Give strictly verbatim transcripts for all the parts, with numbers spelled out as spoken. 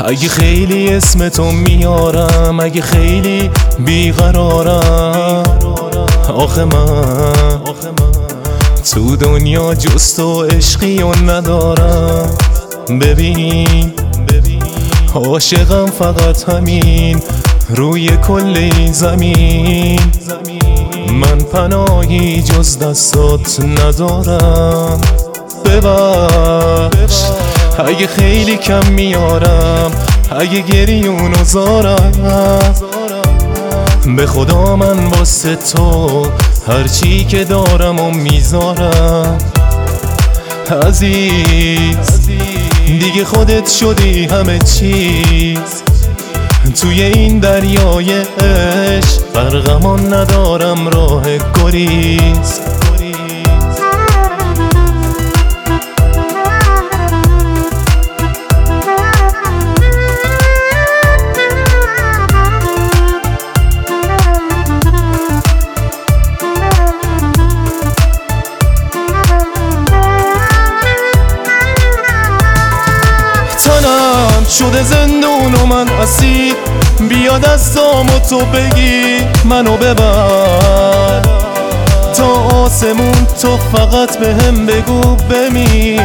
اگه خیلی اسمتو میارم، اگه خیلی بیقرارم، آخه من تو دنیا جز تو عشقی و ندارم. ببین عاشقم فقط همین روی کل این زمین، من پناهی جز دستات ندارم. ببخش اگه خیلی کم میارم، اگه گریونو زارم، به خدا من واسه تو هرچی که دارم و میذارم. عزیز دیگه خودت شدی همه چیز، توی این دریای عشق غرقمان ندارم راه گریز. تنم شده زندون و من اسیر، بیا دستامو تو بگیر منو ببر تا آسمون، تو فقط بهم بگو بمیر.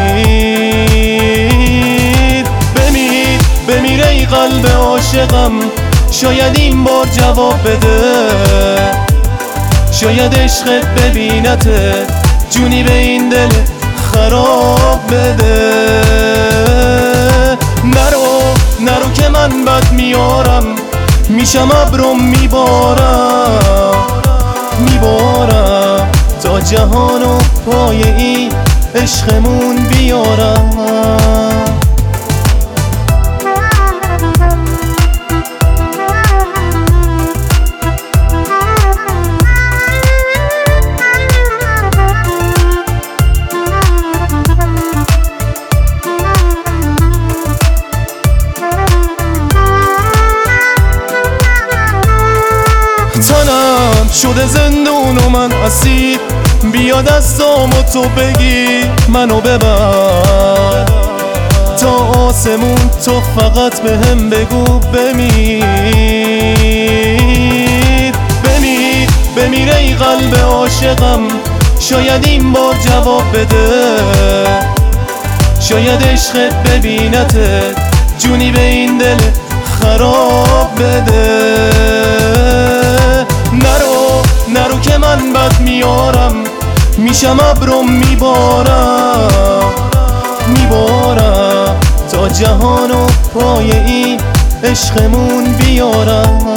بمیر بمیر ای قلب عاشقم، شاید این بار جواب بده، شاید عشقت ببینته جونی به این دل خراب بده. نرو نرو که من بد میارم، میشم ابرم میبارم میبارم تا جهانو پای این عشقمون بیارم. تنم شده زندون و من اسیر، بیا دستامو تو بگیر منو ببر تا آسمون، تو فقط بهم بگو بمیر. بمیر بمیر ای قلب عاشقم، شاید این بار جواب بده، شاید عشقت ببینته جونی به این دل خراب بده. نرو نرو که من بد میارم، میشم ابرم میبارم میبارم تا جهانو پای این عشقمون بیارم.